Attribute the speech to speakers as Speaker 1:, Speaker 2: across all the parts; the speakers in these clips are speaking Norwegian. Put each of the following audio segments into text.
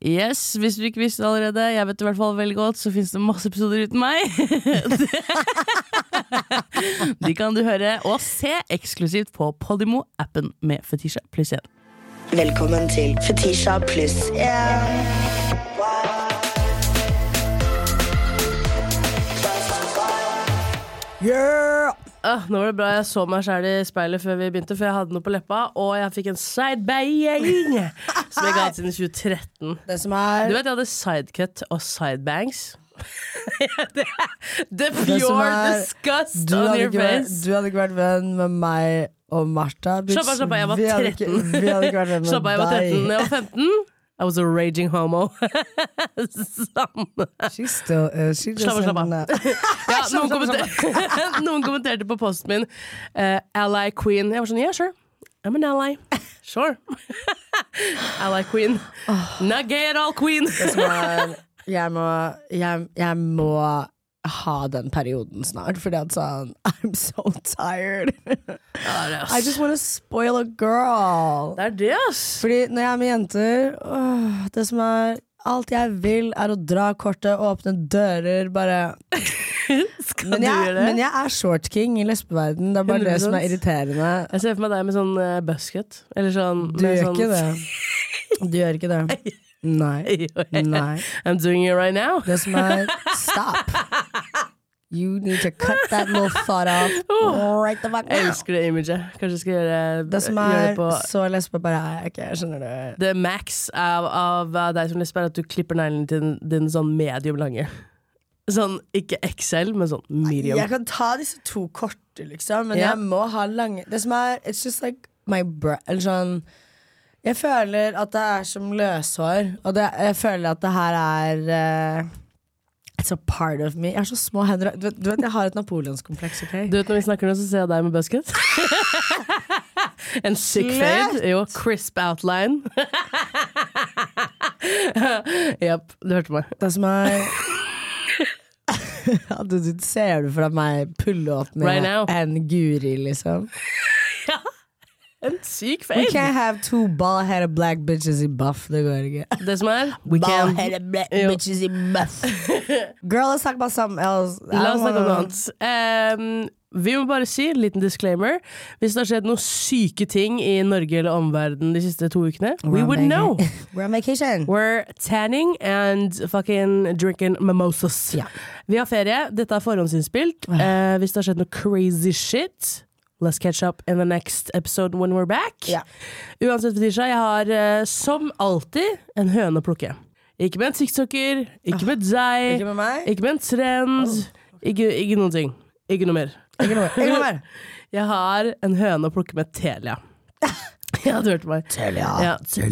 Speaker 1: Yes, hvis du ikke visste det allerede, jeg vet det I hvert fall veldig godt, så finnes det masse episoder uten meg. De kan du høre og se eksklusivt på Podimo-appen med Fetisha pluss 1.
Speaker 2: Velkommen til Fetisha pluss 1.
Speaker 3: Yeah!
Speaker 1: Nå var det bra jeg så meg selv I speilet før vi begynte, for jeg hadde noe på leppa, og jeg fikk en sidebang som jeg ga siden 2013.
Speaker 3: Det som
Speaker 1: Du vet jeg hadde sidecut og sidebangs. The pure disgust on your face.
Speaker 3: Du hadde ikke vært venn med meg og Martha.
Speaker 1: Slapp av, jeg var 13.
Speaker 3: Vi hadde ikke vært venn med
Speaker 1: Slapp av, jeg var 13.
Speaker 3: deg.
Speaker 1: Jeg var 15. I was a raging homo.
Speaker 3: She still is. She just
Speaker 1: Slapp av. Ja, noen kommenterte på posten min Ally Queen. Jeg var sånn, yeah, sure. I'm an ally. Sure. Ally Queen. Not gay at all, Queen.
Speaker 3: Det som jeg må ha den perioden snart, fordi at sånn, I'm so tired. I just want to spoil a girl.
Speaker 1: Det det, ass.
Speaker 3: Fordi når jeg med jenter, det som alt jeg vil å dra kortet, åpne dører, bare... Men jeg short king I lesbeverden. Det bare 100%. Det som irriterende.
Speaker 1: Jeg ser for meg deg med sånn busket. Eller sånn...
Speaker 3: Du gjør ikke det. Du gjør ikke det. Nei.
Speaker 1: I'm doing it right now.
Speaker 3: Det som stop. You need to cut that little thought off right the fuck now.
Speaker 1: Jeg elsker det imaget. Kanskje jeg skal gjøre
Speaker 3: det som
Speaker 1: på
Speaker 3: så lesbe bare jeg skjønner det.
Speaker 1: Det max av deg som lesbe at du klipper neglene til din sånn medium lange. Sånn, ikke XL, men sånn medium.
Speaker 3: Jeg kan ta disse 2 korte liksom, men jeg må ha lange. Det som it's just like my eller sånn, jeg føler at det som løshår, og jeg føler at det her it's a part of me. Jeg har så små hender. Du vet, jeg har et Napoleonskompleks, ok?
Speaker 1: Du vet, når vi snakker nå, så ser jeg deg med busket. En sick fade. Jo, crisp outline. Japp, du hørte meg.
Speaker 3: Det som du ser du fra meg pulle opp med
Speaker 1: right
Speaker 3: en guri, liksom.
Speaker 1: Ja, en syk fade.
Speaker 3: We can't have 2 bald-headed black bitches I buff. Det går ikke.
Speaker 1: Det som
Speaker 3: bald-headed black bitches I buff. Girl, let's talk about something else.
Speaker 1: La oss snakke om noe annet. Vi må bare si, liten disclaimer, hvis det har skjedd noen syke ting I Norge eller omverden de siste 2 ukene, we would know.
Speaker 3: We're on vacation.
Speaker 1: We're tanning and fucking drinking mimosas.
Speaker 3: Ja.
Speaker 1: Vi har ferie, dette forhåndsinnspilt. Hvis det har skjedd noe crazy shit, let's catch up in the next episode when we're back.
Speaker 3: Ja.
Speaker 1: Uansett, Fetisha, jeg har som alltid en høne å plukke. Ikke med en TikToker, ikke med deg,
Speaker 3: ikke med meg,
Speaker 1: ikke med en trend, ikke noen ting. Ikke noe mer.
Speaker 3: Ikke noe mer.
Speaker 1: Jeg har en høne å plukke med Telia. Ja, du hørte meg.
Speaker 3: Telia.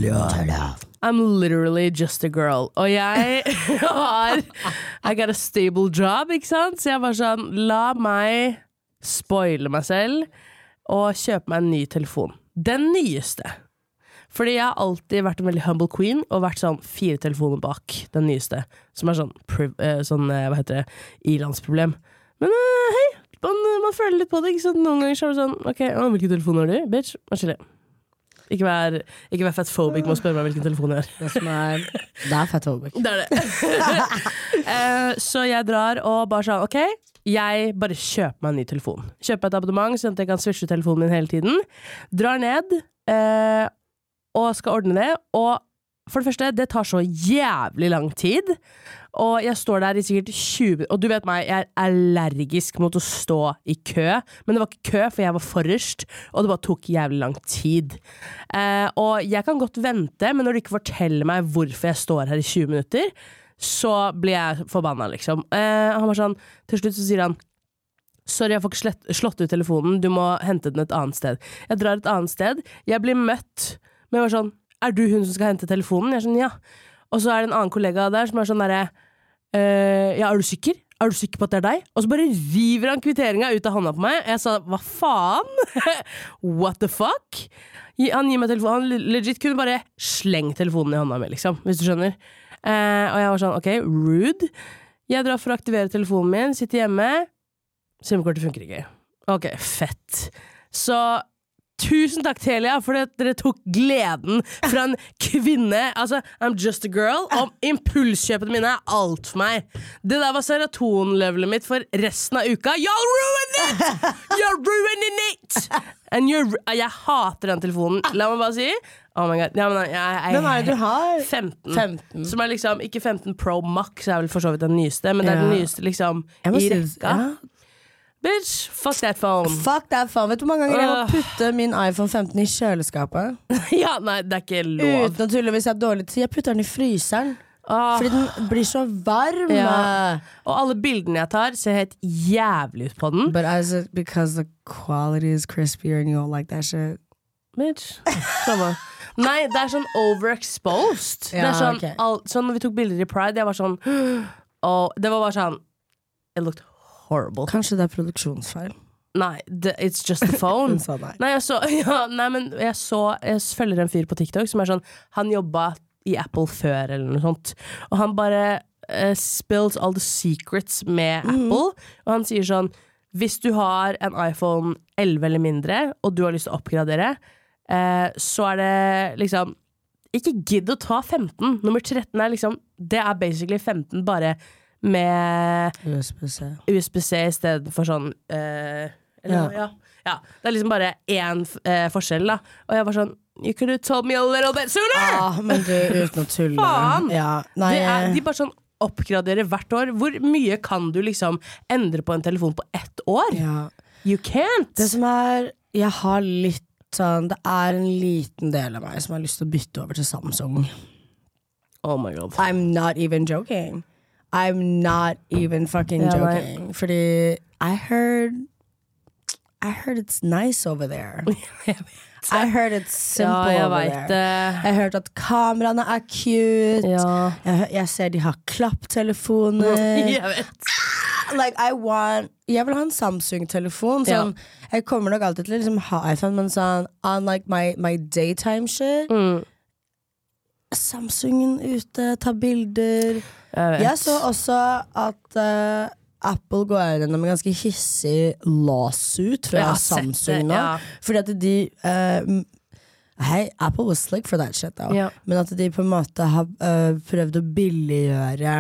Speaker 1: I'm literally just a girl. Og jeg har I got a stable job, ikke sant? Så jeg var sånn, la meg spoile meg selv og kjøpe meg en ny telefon. Den nyeste. Fordi jeg har alltid vært en veldig humble queen og vært sånn 4 telefoner bak den nyeste. Som sånn, hva heter det, ilandsproblem. Men hei, man føler litt på det, ikke sant? Noen ganger så det sånn, ok, hvilken telefon har du? Bitch, vær chille. Ikke vær fatphobic med å spørre meg hvilken telefon jeg har.
Speaker 3: Det fatphobic.
Speaker 1: Det det. Så jeg drar og bare sånn, ok, jeg bare kjøper meg en ny telefon. Kjøper et abonnement, sånn at jeg kan switche telefonen min hele tiden. Drar ned, og skal ordne det, og for det første, det tar så jævlig lang tid, og jeg står der I sikkert 20, og du vet meg, jeg allergisk mot å stå I kø, men det var ikke kø, for jeg var forrest, og det bare tok jævlig lang tid. Og jeg kan godt vente, men når du ikke forteller meg hvorfor jeg står her I 20 minutter, så blir jeg forbannet, liksom. Han var sånn, til slutt så sier han, sorry, jeg får ikke slått ut telefonen, du må hente den et annet sted. Jeg drar et annet sted, jeg blir møtt, men jeg var sånn, er du hun som skal hente telefonen? Jeg er sånn, ja. Og så det en annen kollega der som sånn der, ja, er du sikker? Er du sikker på at det deg? Og så bare river han kvitteringen ut av hånda på meg. Jeg sa, hva faen? What the fuck? Han gir meg telefonen, han legit kunne bare slenge telefonen I hånda mi, liksom, hvis du skjønner. Og jeg var sånn, ok, rude. Jeg drar for å aktivere telefonen min, sitter hjemme, SIM-kortet funker ikke. Ok, fett. Så Tusen takk, Telia, for at dere tok gleden fra en kvinne. Altså, I'm just a girl, og impulskjøpene mine er alt for meg. Det der var serotonlevelet mitt for resten av uka. Y'all ruined it! You're ruining it! Jeg hater den telefonen. La meg bare si oh my god. Ja, men
Speaker 3: Hvem er det du har?
Speaker 1: 15. Som er liksom, ikke 15 Pro Max, er vel for så vidt den nyeste, men det er den nyeste liksom i rekka. Bitch, fuck that phone.
Speaker 3: Fuck that phone. Vet du hvor mange ganger jeg må putte min iPhone 15 i kjøleskapet?
Speaker 1: Ja, nei, det er ikke lov.
Speaker 3: Uten å tulle hvis jeg har dårlig tid. Jeg putter den i fryseren. Fordi den blir så varm.
Speaker 1: Og alle bildene jeg tar ser helt jævlig ut på den.
Speaker 3: But because the quality is crispier and you don't like that shit.
Speaker 1: Bitch, samme. Nei, det er sånn overexposed. Det er sånn, sånn når vi tok bilder i Pride, jeg var sånn det var bare sånn it looked horrible.
Speaker 3: Kanskje det er produksjonsfeil.
Speaker 1: Nei, it's just the phone. Nei, jeg følger en fyr på TikTok som er sånn, han jobbet i Apple før eller noe sånt, og han bare spills all the secrets med Apple, og han sier sånn, hvis du har en iPhone 11 eller mindre, og du har lyst til å oppgradere, så er det liksom, ikke gidd å ta 15. Nummer 13 er liksom, det er basically 15 bare med USB-C i stedet for sånn det er liksom bare en forskjell da. Og jeg var sånn, you could have told me a little bit sooner.
Speaker 3: Men du, uten å tulle.
Speaker 1: Faen! De bare sånn oppgraderer hvert år. Hvor mye kan du liksom endre på en telefon på 1 år? You can't.
Speaker 3: Det som er, jeg har litt sånn, det er en liten del av meg som har lyst til å bytte over til Samsung.
Speaker 1: Oh my god.
Speaker 3: I'm not even joking. I'm not even fucking joking. Fordi I heard it's nice over there. I heard it's simple over there. Jeg har hørt at kameraene er cute. Jeg ser de har klapptelefoner.
Speaker 1: Jeg vet.
Speaker 3: Like jeg vil ha en Samsung-telefon. Sånn, jeg kommer nok alltid til å liksom ha iPhone, men sånn on like my daytime shit. Samsungen ute, ta bilder. Jeg så også at Apple går gjennom en ganske hissig lawsuit fra Samsung nå. Fordi at de Apple was slick for that shit da. Men at de på en måte har prøvd å billiggjøre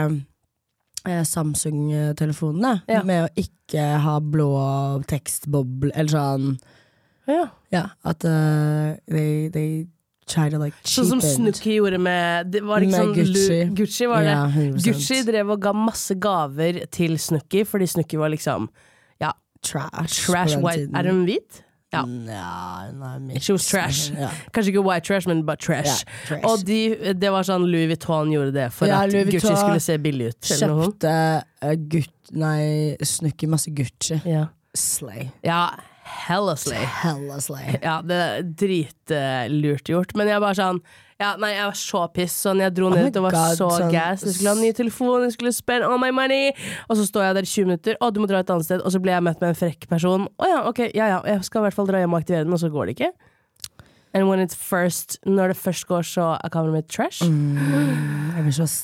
Speaker 3: Samsung-telefonene med å ikke ha blå tekstboble eller sånn. At they try to like cheapen.
Speaker 1: Sånn som Snooki gjorde med det var ikke sånn Gucci var det. Gucci drev og ga masse gaver til Snooki, fordi Snooki var liksom trash white. Er hun hvit? She was trash. Kanskje ikke white trash, men bare trash. Og det var sånn Louis Vuitton gjorde det for at Gucci skulle se billig ut.
Speaker 3: Kjøpte Snooki masse Gucci. Slay.
Speaker 1: Hella slay. Ja, det er dritlurt gjort. Men jeg bare sånn jeg var så piss. Sånn, jeg dro ned og var så gas. Jeg skulle ha en ny telefon, jeg skulle spend all my money. Og så står jeg der i 20 minutter. Du må dra et annet sted. Og så ble jeg møtt med en frekk person. Jeg skal i hvert fall dra hjem og aktivere den, og så går det ikke. And when it's first, når det først går, så er kameraet mitt trash.
Speaker 3: Jeg blir så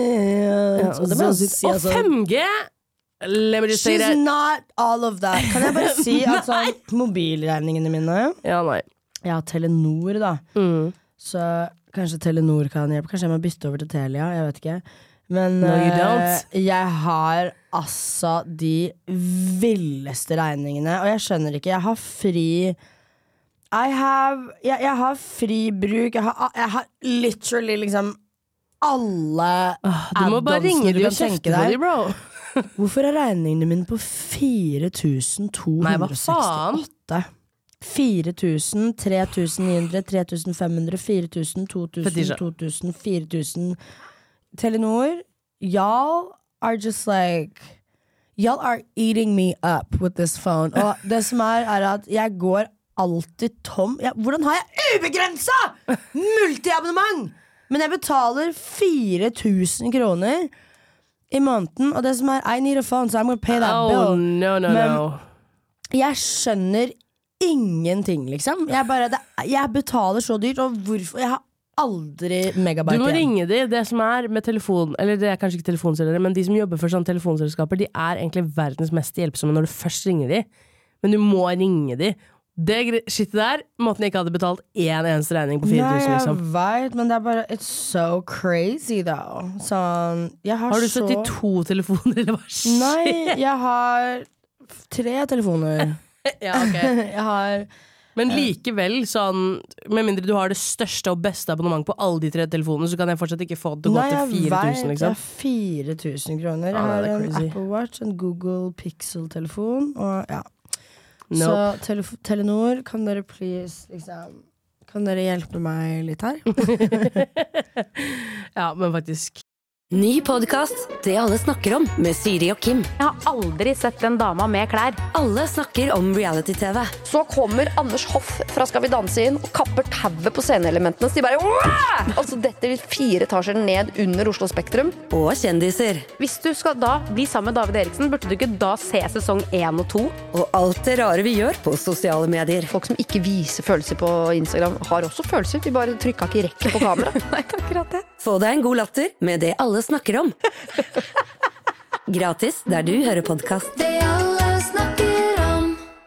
Speaker 1: og 5G
Speaker 3: She's not all of that. Kan jeg bare si at sånn mobilregningene mine jeg har Telenor da så kanskje Telenor kan hjelpe. Kanskje jeg må bytte over til Telia, jeg vet ikke. Men jeg har altså de villeste regningene. Og jeg skjønner ikke, jeg har fri jeg har fri bruk. Jeg har literally liksom alle
Speaker 1: du må bare ringe de og kjefte på de, bro.
Speaker 3: Hvorfor er regningene mine på 4.268?
Speaker 1: Nei, hva faen?
Speaker 3: 4.000, 3.900, 3.500, 4.000, 2.000, 2.000, 4.000. Telenor, y'all are just like y'all are eating me up with this phone. Og det som er at jeg går alltid tom. Hvordan har jeg ubegrenset multiabonnement? Men jeg betaler 4.000 kroner i måneden, og det som er I need a phone, so I'm gonna pay that bill.
Speaker 1: No.
Speaker 3: Jeg skjønner ingenting, liksom. Jeg betaler så dyrt, og hvorfor? Jeg har aldri megabyte igjen.
Speaker 1: Du må ringe de, det som er med telefon, eller det er kanskje ikke telefonselgere, men de som jobber for sånne telefonselskaper, de er egentlig verdens mest hjelpsomme når du først ringer de. Men du må ringe de, Shittet der, måten jeg ikke hadde betalt en eneste regning på 4000
Speaker 3: Nei,
Speaker 1: liksom.
Speaker 3: jeg vet, men det bare it's so crazy though. Sånn, jeg har
Speaker 1: Har du
Speaker 3: så
Speaker 1: 72 telefoner, eller hva skjer?
Speaker 3: Nei, jeg har 3 telefoner.
Speaker 1: Ja, ok.
Speaker 3: Jeg har
Speaker 1: Men likevel, sånn, med mindre du har det største og beste abonnement på alle de 3 telefonene, så kan jeg fortsatt ikke få det til å gå til 4000, liksom.
Speaker 3: Jeg har 4000 kroner.
Speaker 1: Ja,
Speaker 3: Jeg har
Speaker 1: det er
Speaker 3: en
Speaker 1: crazy.
Speaker 3: Apple Watch, en Google Pixel-telefon, og ja.
Speaker 1: Nope.
Speaker 3: Så Telenor, kan dere please, liksom, kan dere hjelpe meg litt her?
Speaker 1: Ja, men faktisk.
Speaker 4: Ny podcast, det alle snakker om, med Siri og Kim.
Speaker 5: Jeg har aldri sett en dame med klær.
Speaker 4: Alle snakker om reality-TV.
Speaker 6: Så kommer Anders Hoff fra Skal vi danse inn og kapper tauet på sceneelementene. Så de bare Wah! Altså detter 4 etasjer ned under Oslo Spektrum.
Speaker 4: Og kjendiser.
Speaker 5: Hvis du skal da bli sammen med David Eriksen, burde du ikke da se sesong 1 og 2?
Speaker 4: Og alt det rare vi gjør på sosiale medier.
Speaker 6: Folk som ikke viser følelser på Instagram, har også følelser. De bare trykka ikke rekke på kamera.
Speaker 5: Nei, akkurat det.
Speaker 4: Få deg en god latter med det alle snakker om. Gratis der du hører podcast.
Speaker 7: Det alle snakker om.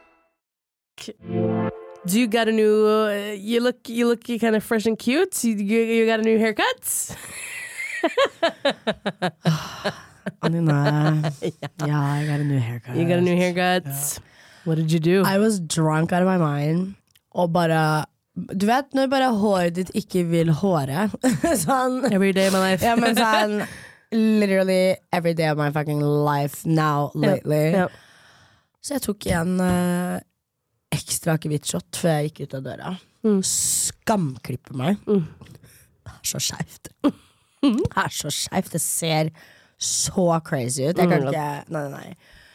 Speaker 1: Do you got a new, you look kind of fresh and cute. You got a new haircut?
Speaker 3: Anina, yeah, I got a new haircut.
Speaker 1: You got a new haircut. What did you do?
Speaker 3: I was drunk out of my mind. Og bare, du vet, når bare håret ditt ikke vil håre. Sånn.
Speaker 1: Every day of my life.
Speaker 3: Ja, men sånn, literally every day of my fucking life now, lately.
Speaker 1: Ja.
Speaker 3: Så jeg tok en ekstra akevittshot før jeg gikk ut av døra. Skamklipper meg. Det er så skjevt. Det er så skjevt. Det ser så crazy ut. Jeg kan ikke, nei.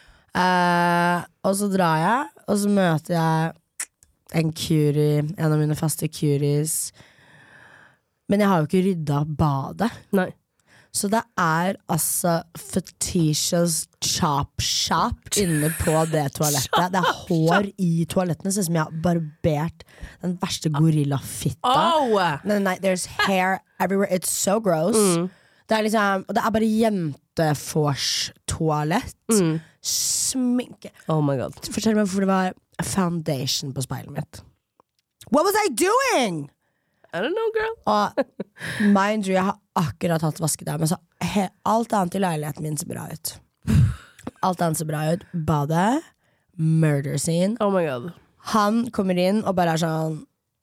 Speaker 3: Og så drar jeg, og så møter jeg en curie, en av mine faste curies. Men jeg har jo ikke rydda badet.
Speaker 1: Nei.
Speaker 3: Så det er altså Fetishas chop shop inne på det toalettet. Det er hår i toalettene, sånn som jeg har barbert den verste gorillafitta.
Speaker 1: Au!
Speaker 3: Nei, there's hair everywhere. It's so gross. Det er liksom, og det er bare jentefors-toalett. Sminke.
Speaker 1: Oh my god.
Speaker 3: Fortell meg hvorfor det var foundation på speilet mitt. What was I doing?
Speaker 1: I don't know, girl.
Speaker 3: Og mind you, jeg har akkurat hatt vasket der, men så alt annet i leiligheten min ser bra ut. Alt annet ser bra ut. Badet, murder scene.
Speaker 1: Oh my god.
Speaker 3: Han kommer inn og bare er sånn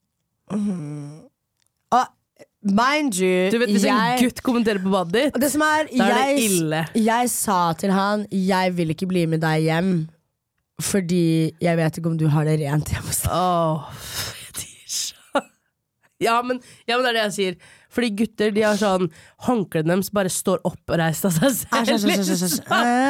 Speaker 3: Og mind you,
Speaker 1: Du vet, hvis en gutt kommenterer på badet ditt,
Speaker 3: det som er,
Speaker 1: da er det ille.
Speaker 3: Jeg sa til han, jeg vil ikke bli med deg hjem, fordi jeg vet ikke om du har det rent hjemme hos deg.
Speaker 1: Ja, men det er det jeg sier. Fordi gutter, de har sånn håndkleden deres bare står oppreist av seg selv.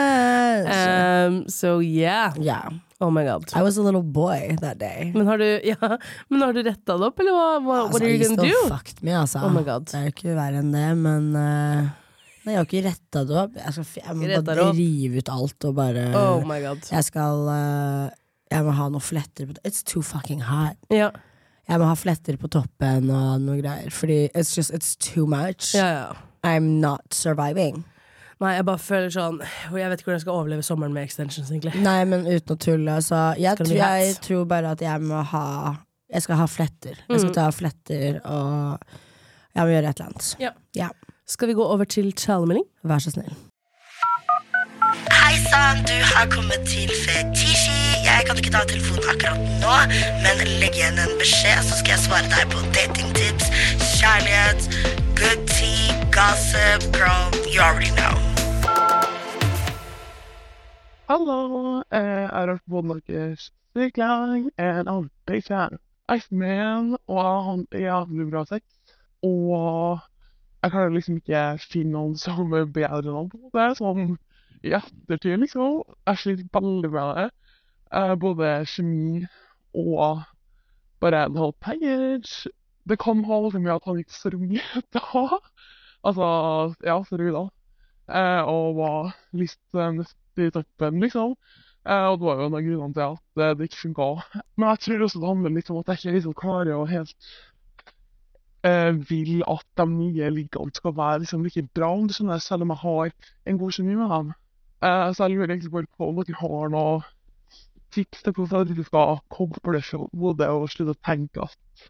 Speaker 1: So yeah.
Speaker 3: Yeah.
Speaker 1: Oh my god.
Speaker 3: I was a little boy that day.
Speaker 1: Men har du rettet det opp, eller what are you gonna do?
Speaker 3: Fucked me, altså.
Speaker 1: Oh my god.
Speaker 3: Det er jo ikke verre enn det, men nei, jeg har ikke rettet det opp. Jeg må bare rive ut alt og bare
Speaker 1: Oh my god.
Speaker 3: Jeg må ha noen fletter på. It's too fucking hot.
Speaker 1: Ja.
Speaker 3: Jeg må ha fletter på toppen og noe greier, fordi it's too much.
Speaker 1: Ja.
Speaker 3: I'm not surviving.
Speaker 1: Nei, jeg bare føler sånn jeg vet ikke hvordan jeg skal overleve sommeren med extensions, egentlig.
Speaker 3: Nei, men uten å tulle, så
Speaker 1: Skal det bli
Speaker 3: jeg
Speaker 1: hats?
Speaker 3: tror bare at jeg skal ha fletter. Jeg skal ta fletter, og jeg må gjøre et eller annet.
Speaker 1: Ja. Skal vi gå over til talemelding?
Speaker 3: Vær så snill.
Speaker 2: Hei sann, du har kommet til Fetishi. Jeg kan ikke ta telefonen akkurat nå, men legg igjen en beskjed, så skal jeg svare deg på datingtips, kjærlighet, good tea, gossip, girl, you already know.
Speaker 8: Hello, I don't want like a sick line, and I'm a big fan. Iceman, og han er jævlig bra sex, og jeg kan liksom ikke finne noen som er bedre enn han på det, sånn i ettertid liksom. Jeg sliter veldig med det, både kjemi og bare en whole package. Det kan ha noe med at han gikk så mye da, altså, ja, så da, og var litt neste i toppen liksom. Og det var jo en av grunnene til at det ikke funket. Men jeg tror også det handler litt om at jeg ikke liksom klarer å helt vil at de nye liggene skal være liksom like bra, om du skjønner, selv om jeg har en god kjemi med dem. Så jeg lurer egentlig bare på om dere har noe tips til hvordan du skal komme for det hodet og slutte å tenke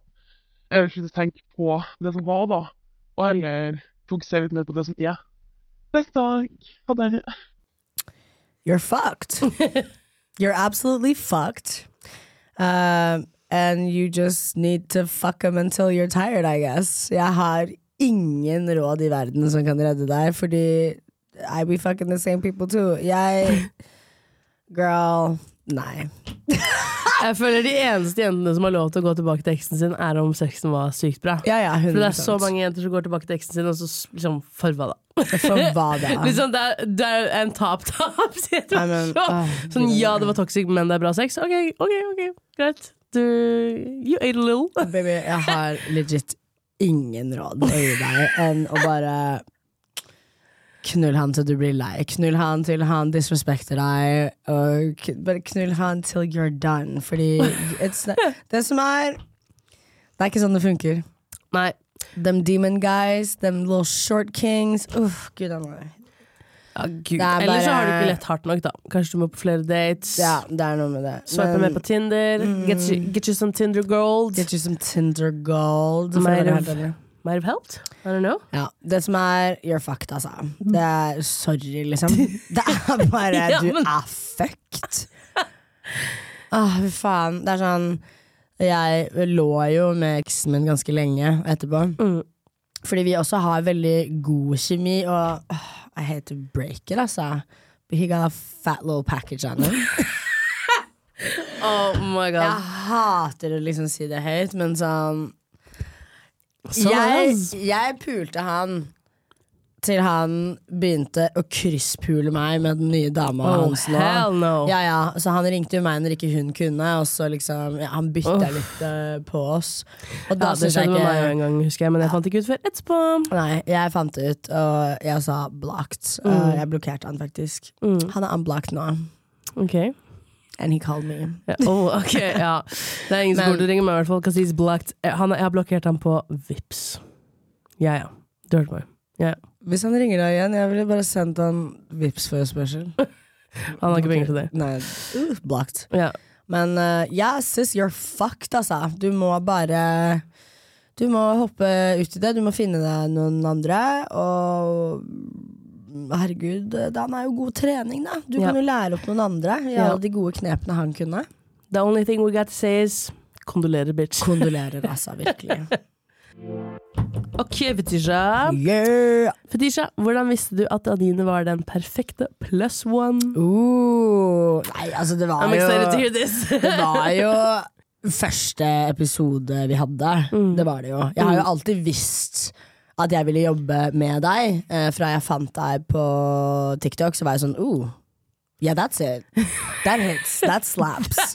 Speaker 8: på det som var da, og heller fokusere litt mer på det som er. Neste dag, ha det.
Speaker 3: You're fucked. You're absolutely fucked. And you just need to fuck them until you're tired, I guess. Jeg har ingen råd I verden som kan redde deg, fordi I be fucking the same people too. Girl, nei.
Speaker 1: Jeg føler de eneste jentene som har lov til å gå tilbake til eksen sin, om sexen var sykt bra.
Speaker 3: Ja, 100%.
Speaker 1: For det så mange jenter som går tilbake til eksen sin, og så liksom, for hva da?
Speaker 3: For hva da?
Speaker 1: Liksom, det en tap-tap-situasjon. Sånn, ja, det var toxic, men det bra sex. Ok, greit. You ate a little.
Speaker 3: Baby, jeg har legit ingen råd å gi deg enn å bare knull han til du blir lei. Knull han til han disrespekter deg, og bare knull han til you're done. Fordi det som det ikke sånn det funker.
Speaker 1: Nei.
Speaker 3: Them demon guys, them little short kings. Gud, han var
Speaker 1: Ja, Gud. Ellers så har du ikke lett hardt nok da. Kanskje du må på flere dates.
Speaker 3: Ja, det noe med det.
Speaker 1: Swipe med på Tinder. Get you some Tinder gold.
Speaker 3: Get you some Tinder gold.
Speaker 1: Might have helped. I don't know.
Speaker 3: Ja, det som you're fucked, altså. Det sorry, liksom. Det bare,
Speaker 1: Ja,
Speaker 3: du
Speaker 1: men-
Speaker 3: fucked. Fy faen. Det sånn, jeg lå jo med eksen min ganske lenge etterpå. Fordi vi også har veldig god kjemi, og I hate to break it, altså. But he got a fat little package on him.
Speaker 1: Oh my god.
Speaker 3: Jeg hater å liksom si det høyt, men sånn
Speaker 1: Sånn
Speaker 3: jeg pulte han til han begynte å krysspule meg med den nye dama hans nå.
Speaker 1: Hell no.
Speaker 3: Ja, så han ringte jo meg når ikke hun kunne, og så liksom, han bytta litt på oss. Og da
Speaker 1: det skjedde med meg en gang, husker jeg, men jeg fant ikke ut før etterpå.
Speaker 3: Nei, jeg fant det ut, og jeg sa blocked. Jeg blokkerte han faktisk. Han unblocked nå.
Speaker 1: Ok.
Speaker 3: And he called me.
Speaker 1: Ja, ok, ja. Det ingen som burde ringe meg i hvert fall, 'cause he's blocked. Jeg har blokkert han på Vips. Ja. Du hørte meg. Ja.
Speaker 3: Hvis han ringer deg igjen, jeg ville bare sendt han Vips for spørsmål.
Speaker 1: Han har ikke penger til det.
Speaker 3: Nei, blocked.
Speaker 1: Ja.
Speaker 3: Men sis, you're fucked, altså. Du må hoppe ut I det. Du må finne deg noen andre. Og herregud, han jo god trening, da. Du kan jo lære opp noen andre I alle de gode knepene han kunne.
Speaker 1: The only thing we got to say is kondolerer, bitch.
Speaker 3: Kondolerer, altså, virkelig.
Speaker 1: Ok, Fetisha.
Speaker 3: Yeah!
Speaker 1: Fetisha, hvordan visste du at Adine var den perfekte plus one?
Speaker 3: Nei, altså det var
Speaker 1: I'm excited to hear this.
Speaker 3: Det var jo første episode vi hadde. Det var det jo. Jeg har jo alltid visst at jeg ville jobbe med deg. Fra jeg fant deg på TikTok, så var jeg sånn yeah, that's it. That hits. That slaps.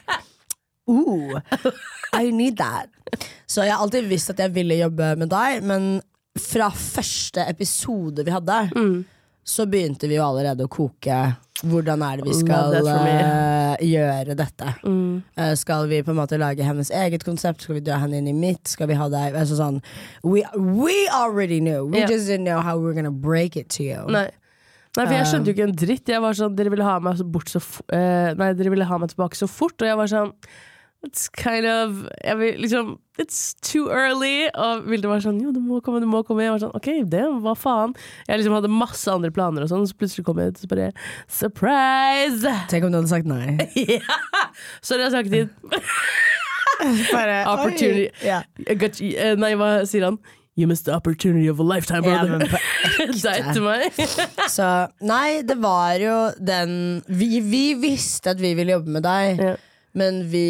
Speaker 3: I need that. Så jeg har alltid visst at jeg ville jobbe med deg, men fra første episode vi hadde, så begynte vi jo allerede å koke. Hvordan det vi skal gjøre dette? Skal vi på en måte lage hennes eget konsept? Skal vi dra henne inn I mitt? Skal vi ha deg altså sånn, we already knew. We just didn't know how we were gonna break it to you.
Speaker 1: Nei, for jeg skjønte jo ikke en dritt. Jeg var sånn, dere ville ha meg dere ville ha meg tilbake så fort, og jeg var sånn it's kind of it's too early. Og Vilde var sånn, jo, du må komme. Jeg var sånn, ok, hva faen? Jeg liksom hadde masse andre planer og sånn, så plutselig kom jeg til bare surprise!
Speaker 3: Tenk om du hadde sagt nei.
Speaker 1: Ja! Sorry, jeg har sagt det. Opportunity. Nei, hva sier han? You missed the opportunity of a lifetime, brother. Deg til meg.
Speaker 3: Så, nei, det var jo den vi visste at vi ville jobbe med deg, men vi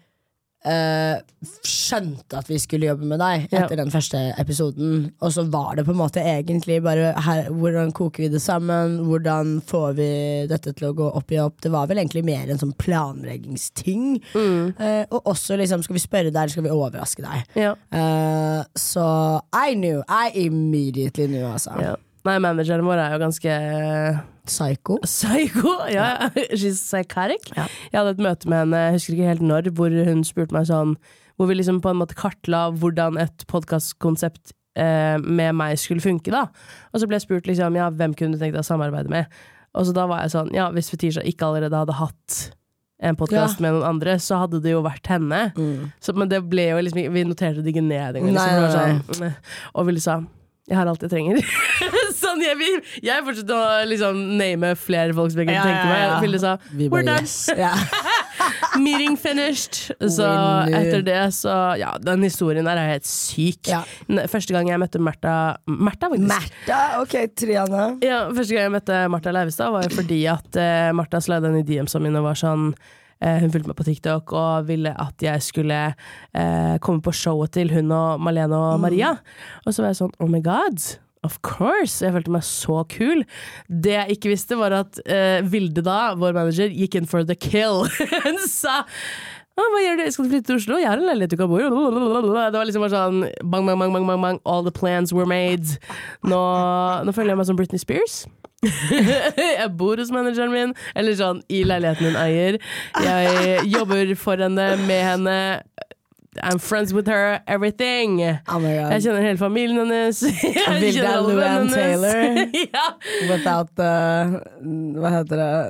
Speaker 3: skjønte at vi skulle jobbe med deg etter den første episoden. Og så var det på en måte egentlig bare hvordan koker vi det sammen, hvordan får vi dette til å gå opp I opp. Det var vel egentlig mer en sånn planleggingsting. Og også liksom, skal vi spørre deg eller skal vi overraske deg? Så I immediately knew, altså.
Speaker 1: Nei, manageren vår jo ganske
Speaker 3: Psycho,
Speaker 1: ja. She's psychotic. Jeg hadde et møte med henne, jeg husker ikke helt når, hvor hun spurte meg sånn, hvor vi liksom på en måte kartla hvordan et podcastkonsept med meg skulle funke da. Og så ble jeg spurt liksom, hvem kunne du tenkt deg å samarbeide med? Og så da var jeg sånn, hvis Fetisha ikke allerede hadde hatt en podcast med noen andre, så hadde det jo vært henne. Så, men det ble jo liksom, vi noterte det ikke ned en gang. Liksom, det var sånn, og Ville sa, jeg har alt jeg trenger. Sånn, jeg fortsatte å liksom name flere folk som jeg kunne tenke meg. Ville sa, we're done. Meeting finished. Så etter det, så ja, den historien der er helt syk. Første gang jeg møtte Märtha faktisk.
Speaker 3: Märtha? Ok, Triana.
Speaker 1: Ja, første gang jeg møtte Märtha Leivestad var jo fordi at Märtha slide den i DMs mine og var sånn, hun fulgte meg på TikTok og ville at jeg skulle komme på showet til hun og Malene og Maria. Og så var jeg sånn, oh my god, of course, jeg følte meg så kul. Det jeg ikke visste var at Vilde da, vår manager, gikk in for the kill. Hun sa, hva gjør du? Skal du flytte til Oslo? Jeg har en leilighet du kan bo i. Det var liksom bare sånn, bang, bang, bang, bang, bang, bang, all the plans were made. Nå føler jeg meg som Britney Spears. Jeg bor hos manageren min, eller sånn, i leiligheten hun eier. Jeg jobber for henne, med henne. I'm friends with her, everything. Oh my God. Jeg kjenner hele familien hennes.
Speaker 3: Jeg kjenner Luann Taylor. Without hva heter det?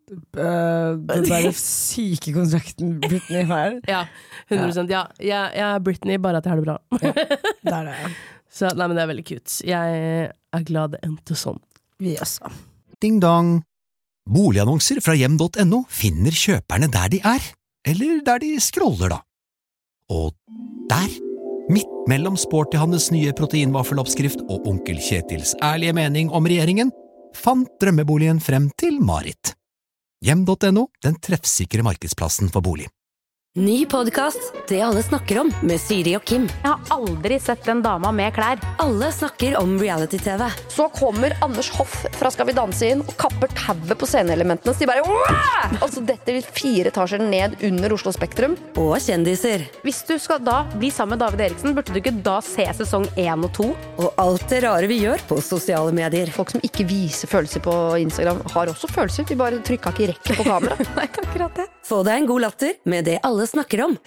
Speaker 3: Den der syke kontrakten Britney har.
Speaker 1: Ja, 100%. Ja, jeg er Britney, bare at jeg har det bra.
Speaker 3: Det er det.
Speaker 1: Så nei, men det er veldig cute. Jeg er glad det endte sånn.
Speaker 3: Vi også.
Speaker 9: Ding dong. Boligannonser fra hjem.no finner kjøperne der de er, eller der de scroller da. Og der, midt mellom Sporty-Hannes nye proteinvaffeloppskrift og onkel Kjetils ærlige mening om regjeringen, fant drømmeboligen frem til Marit. Hjem.no, den treffsikre markedsplassen for bolig.
Speaker 4: Ny podcast, Det alle snakker om, med Siri og Kim.
Speaker 5: Jeg har aldri sett en dama med klær.
Speaker 4: Alle snakker om reality-TV.
Speaker 6: Så kommer Anders Hoff fra Skal vi danse inn og kapper tauet på sceneelementene. Så de bare Wah! Altså detter 4 etasjer ned under Oslo Spektrum.
Speaker 4: Og kjendiser.
Speaker 5: Hvis du skal da bli sammen med David Eriksen, burde du ikke da se sesong 1 og 2?
Speaker 4: Og alt det rare vi gjør på sosiale medier.
Speaker 6: Folk som ikke viser følelser på Instagram har også følelser. De bare trykka ikke rekke på kamera.
Speaker 5: Nei, akkurat det.
Speaker 4: Få deg en god latter med Det alle snakker om.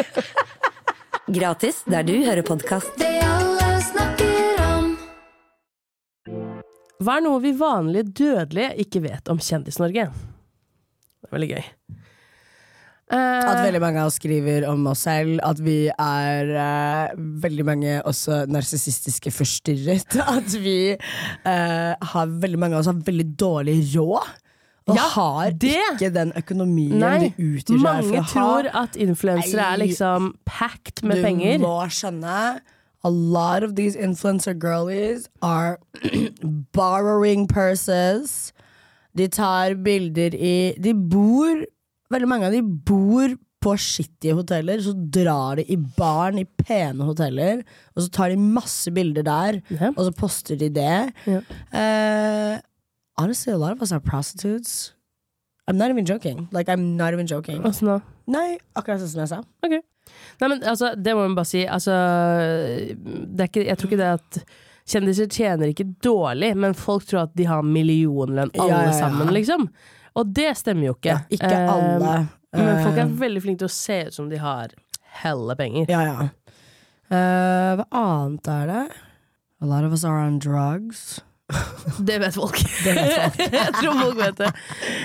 Speaker 4: Gratis der du hører podcast.
Speaker 7: Det alle snakker om.
Speaker 1: Hva er noe vi vanlige dødelige ikke vet om Kjendis-Norge? Det er veldig gøy.
Speaker 3: At veldig mange av oss skriver om oss selv. At vi er veldig mange også narsissistiske forstyrret. At vi har veldig mange av oss har veldig dårlig råd. Og har ikke den økonomien de utgjør seg for å ha.
Speaker 1: Mange tror at influensere er liksom packed med penger.
Speaker 3: Du må skjønne, a lot of these influencer girlies are borrowing purses. De tar bilder veldig mange av de bor på skittige hoteller, så drar de i barn i pene hoteller, og så tar de masse bilder der, og så poster de det. Honestly, a lot of us are prostitutes. I'm not even joking. Like, I'm not even joking.
Speaker 1: Hvordan da?
Speaker 3: Nei, akkurat sånn som jeg sa.
Speaker 1: Ok. Nei, men altså, det må man bare si. Altså, det er ikke, jeg tror ikke det at kjendiser tjener ikke dårlig, men folk tror at de har millionlønn alle sammen, liksom. Og det stemmer jo ikke.
Speaker 3: Ja, ikke alle.
Speaker 1: Men folk er veldig flinke til å se ut som de har helle penger.
Speaker 3: Ja. Hva annet er det? A lot of us are on drugs.
Speaker 1: Det vet folk. Jeg tror folk vet det.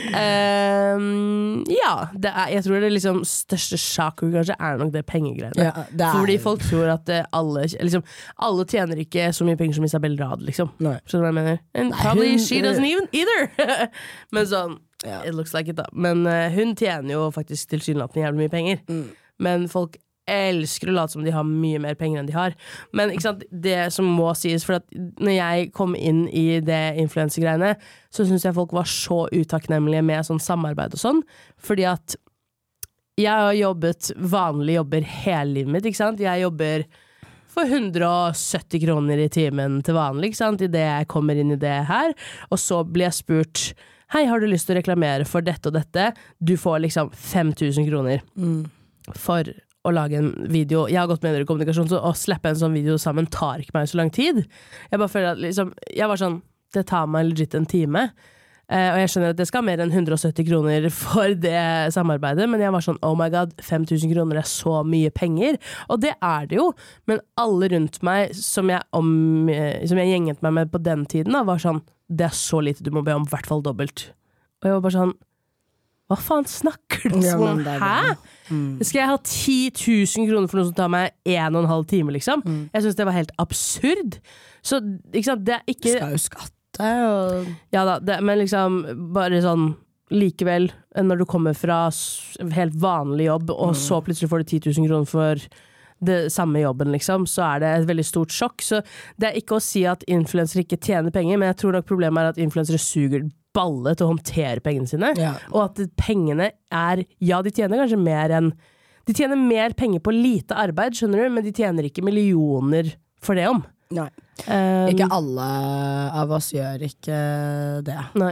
Speaker 1: Ja, jeg tror det liksom største sjakker kanskje er nok det pengegreiene.
Speaker 3: Ja,
Speaker 1: fordi folk tror at alle tjener ikke så mye penger som Isabel Rad, liksom. Skjønner du hva jeg mener? And probably she doesn't even either. Men sånn, it looks like it da. Men hun tjener jo faktisk tilsynelatende jævlig mye penger. Men folk elsker å late som de har mye mer penger enn de har. Men ikke sant, det som må sies, for at når jeg kom inn i det influencer-greiene, så synes jeg folk var så utakknemlige med sånn samarbeid og sånn, fordi at jeg har jobbet vanlige jobber hele livet mitt, ikke sant? Jeg jobber for 170 kroner i timen til vanlig, ikke sant? I det jeg kommer inn i det her, og så blir jeg spurt, hei, har du lyst til å reklamere for dette og dette? Du får liksom 5000 kroner for å lage en video. Jeg har gått med i kommunikasjon, så å slippe en sånn video sammen tar ikke meg så lang tid. Jeg bare føler at liksom, jeg var sånn, det tar meg legit en time, og jeg skjønner at det skal mer enn 170 kroner for det samarbeidet, men jeg var sånn, oh my god, 5000 kroner er så mye penger, og det er det jo, men alle rundt meg som jeg gjenget meg med på den tiden da, var sånn, det er så lite du må be om, i hvert fall dobbelt. Og jeg var bare sånn, hva faen snakker du om? Hæ? Skal jeg ha 10 000 kroner for noe som tar meg 1,5 time, liksom? Jeg synes det var helt absurd. Så, ikke sant, det er ikke...
Speaker 3: Skal jo skatte og...
Speaker 1: Ja da, men liksom, bare sånn, likevel, når du kommer fra helt vanlig jobb, og så plutselig får du 10 000 kroner for det samme jobben, liksom, så er det et veldig stort sjokk. Så det er ikke å si at influensere ikke tjener penger, men jeg tror nok problemet er at influensere suger balle til å håndtere pengene sine, og at pengene er, ja, de tjener kanskje mer enn, de tjener mer penger på lite arbeid, skjønner du, men de tjener ikke millioner for det om.
Speaker 3: Nei. Ikke alle av oss gjør ikke det.
Speaker 1: Nei.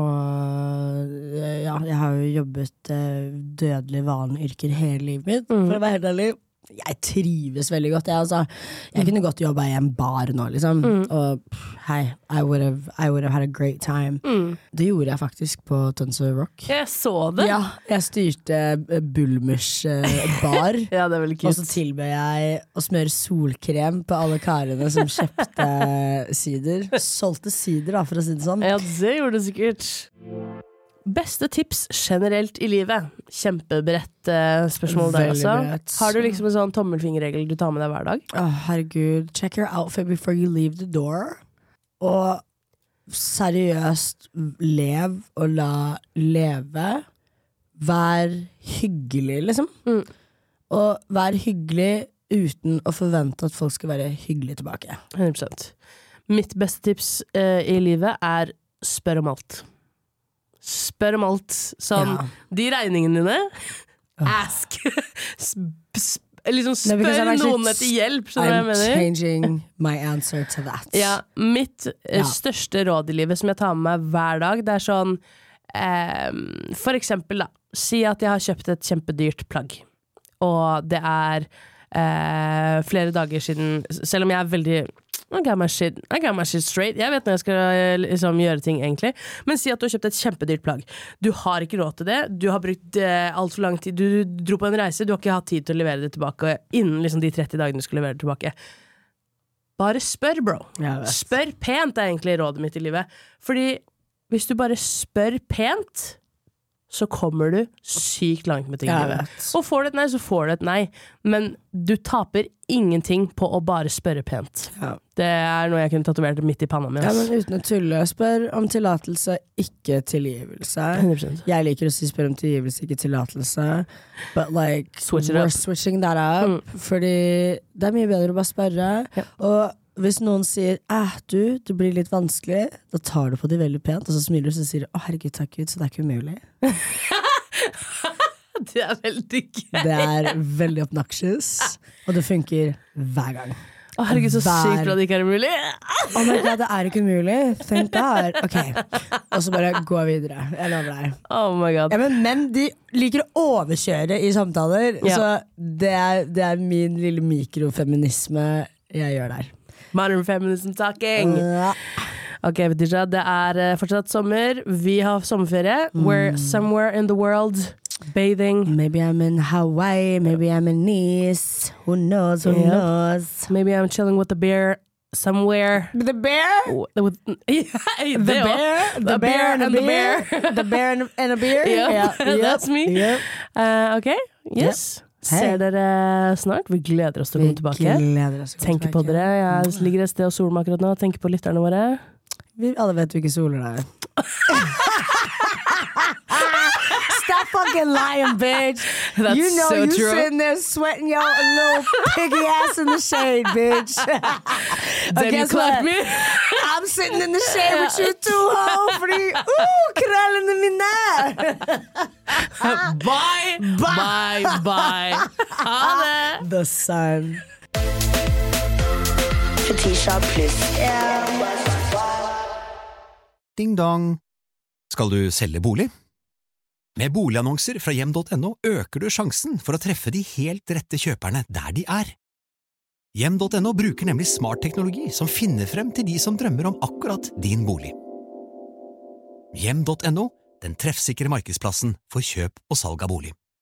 Speaker 3: Og ja, jeg har jo jobbet dødelig vanlige yrker hele livet mitt, for å være helt ærlig. Jeg trives veldig godt. Jeg kunne godt jobba i en bar nå, liksom. Og hei, I would have had a great time. Det gjorde jeg faktisk på Tønsberg Rock.
Speaker 1: Jeg så det.
Speaker 3: Ja, jeg styrte Bulmers bar.
Speaker 1: Ja, det er veldig kult.
Speaker 3: Og så tilbød jeg å smøre solkrem på alle karene som kjøpte sider. Solgte sider, da, for å si det sånn.
Speaker 1: Ja, det gjorde det sikkert. Beste tips generelt i livet? Kjempebrett spørsmål der også. Har du liksom en sånn tommelfingerregel du tar med deg hver dag?
Speaker 3: Herregud, check your outfit before you leave the door. Og seriøst lev og la leve. Vær hyggelig, liksom. Og vær hyggelig uten å forvente at folk skal være hyggelige tilbake.
Speaker 1: 100%. Mitt beste tips i livet er spør om alt. Spør om alt. Sånn, de regningene dine, ask. Liksom spør noen etter hjelp.
Speaker 3: I'm changing my answer to that.
Speaker 1: Ja, mitt største råd i livet som jeg tar med meg hver dag, det er sånn, for eksempel da, si at jeg har kjøpt et kjempedyrt plagg, og det er flere dager siden, selv om jeg er veldig I got my shit straight. Jeg vet når jeg skal liksom gjøre ting egentlig. Men si at du har kjøpt et kjempedyrt plagg. Du har ikke råd til det. Du har brukt alt for lang tid. Du dro på en reise. Du har ikke hatt tid til å levere det tilbake innen liksom de 30 dagene du skal levere det tilbake. Bare spør, bro. Spør pent er egentlig rådet mitt i livet. Fordi hvis du bare spør pent, så kommer du sykt langt med ting i livet. Og får du et nei, så får du et nei. Men du taper ingenting på å bare spørre pent. Det er noe jeg kunne tatovert midt i panna mi.
Speaker 3: Ja, men uten å tulle. Spør om tillatelse, ikke tilgivelse.
Speaker 1: 100%.
Speaker 3: Jeg liker å si spør om tilgivelse, ikke tillatelse. But like, we're switching that up. Fordi det er mye bedre å bare spørre. Og hvis noen sier du blir litt vanskelig, da tar du på de veldig pent, og så smiler du, og så sier du herregud, takk Gud, så det er ikke umulig.
Speaker 1: Det er veldig gøy.
Speaker 3: Det er veldig obnoxious, og det funker hver gang.
Speaker 1: Herregud, så sykt bra det ikke er umulig.
Speaker 3: Oh my god, det er ikke umulig. Thank God. Ok, og så bare gå videre. Jeg lover deg.
Speaker 1: Oh my god.
Speaker 3: Ja, men de liker å overkjøre i samtaler, så det er min lille mikrofeminisme jeg gjør der.
Speaker 1: Modern feminism talking. Ok, Fetisha, det er fortsatt sommer. Vi har sommerferie. We're somewhere in the world bathing.
Speaker 3: Maybe I'm in Hawaii, maybe I'm in Nice. Who knows, who knows.
Speaker 1: Maybe I'm chilling with the bear somewhere.
Speaker 3: The bear?
Speaker 1: The bear and the bear.
Speaker 3: The bear and a beer?
Speaker 1: Yep. That's me. Yep. Ok, yes. Ser dere snart. Vi gleder oss til å komme tilbake. Tenker på dere. Jeg ligger et sted og soler meg akkurat nå. Tenker på lytterne våre.
Speaker 3: Vi alle vet hvilke soler det er. Stop fucking lying, bitch.
Speaker 1: That's
Speaker 3: you know
Speaker 1: so
Speaker 3: you
Speaker 1: true.
Speaker 3: Sitting there sweating your little piggy ass in the shade, bitch.
Speaker 1: Then you clapped me.
Speaker 3: I'm sitting in the shade with you too, ho. Fordi, krallene mine.
Speaker 1: Bye. Ha det.
Speaker 3: The sun.
Speaker 2: Fetisha pluss.
Speaker 9: Ding dong. Skal du selge bolig? Med boligannonser fra hjem.no øker du sjansen for å treffe de helt rette kjøperne der de er. Hjem.no bruker nemlig smart teknologi som finner frem til de som drømmer om akkurat din bolig. Hjem.no, den treffsikre markedsplassen for kjøp og salg av bolig.